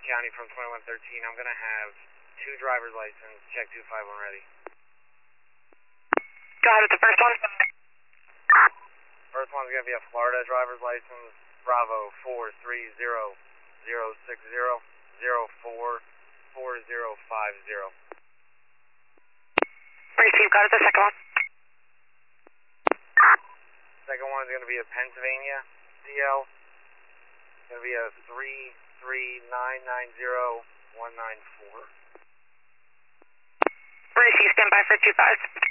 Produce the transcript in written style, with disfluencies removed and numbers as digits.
County from 2113. I'm going to have 2 driver's license. Check 251 ready. Go ahead with the first one. First one's going to be a Florida driver's license. Bravo 430-060-044050. Receive, got it, the second one. Second one's going to be a Pennsylvania CL. It's going to be a 33990-194. Receive, stand by for 25.